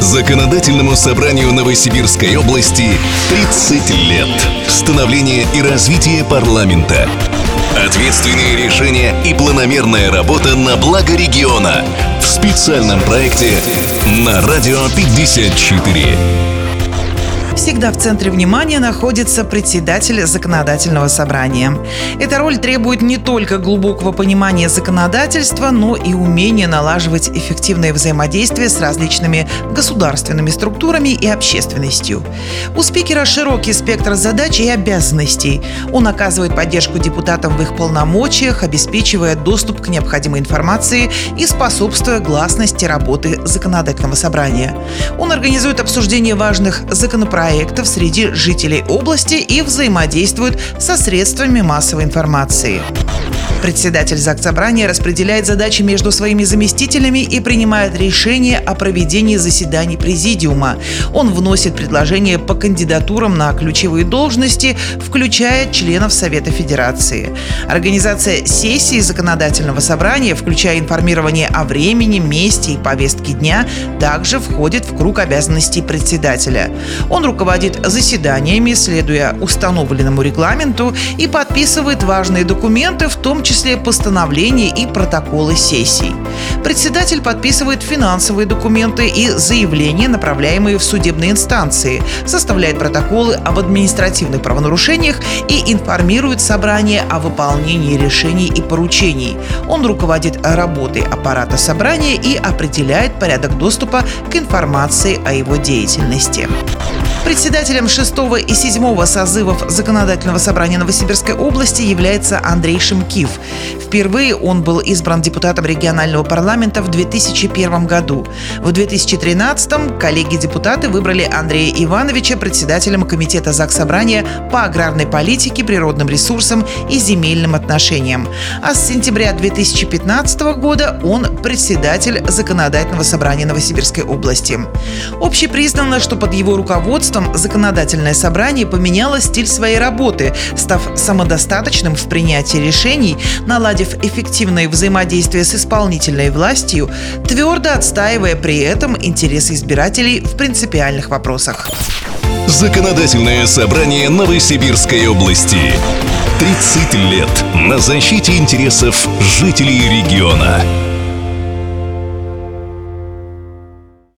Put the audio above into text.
Законодательному собранию Новосибирской области 30 лет. Становление и развитие парламента. Ответственные решения и планомерная работа на благо региона. В специальном проекте на Радио 54. Всегда в центре внимания находится председатель законодательного собрания. Эта роль требует не только глубокого понимания законодательства, но и умения налаживать эффективное взаимодействие с различными государственными структурами и общественностью. У спикера широкий спектр задач и обязанностей. Он оказывает поддержку депутатам в их полномочиях, обеспечивая доступ к необходимой информации и способствуя гласности работы законодательного собрания. Он организует обсуждение важных законопроектов среди жителей области и взаимодействует со средствами массовой информации. Председатель Заксобрания распределяет задачи между своими заместителями и принимает решения о проведении заседаний Президиума. Он вносит предложения по кандидатурам на ключевые должности, включая членов Совета Федерации. Организация сессии Законодательного собрания, включая информирование о времени, месте и повестке дня, также входит в круг обязанностей председателя. Он руководит заседаниями, следуя установленному регламенту, и подписывает важные документы, в том числе постановления и протоколы сессий. Председатель подписывает финансовые документы и заявления, направляемые в судебные инстанции, составляет протоколы об административных правонарушениях и информирует собрание о выполнении решений и поручений. Он руководит работой аппарата собрания и определяет порядок доступа к информации о его деятельности. Председателем 6 и 7 созывов Законодательного собрания Новосибирской области является Андрей Шимкив. Впервые он был избран депутатом регионального парламента в 2001 году. В 2013-м коллеги-депутаты выбрали Андрея Ивановича председателем Комитета Заксобрания по аграрной политике, природным ресурсам и земельным отношениям. А с сентября 2015 года он председатель Законодательного собрания Новосибирской области. Общепризнано, что под его руководством Законодательное собрание поменяло стиль своей работы, став самодостаточным в принятии решений, наладив эффективное взаимодействие с исполнительной властью, твердо отстаивая при этом интересы избирателей в принципиальных вопросах. Законодательное собрание Новосибирской области. 30 лет на защите интересов жителей региона.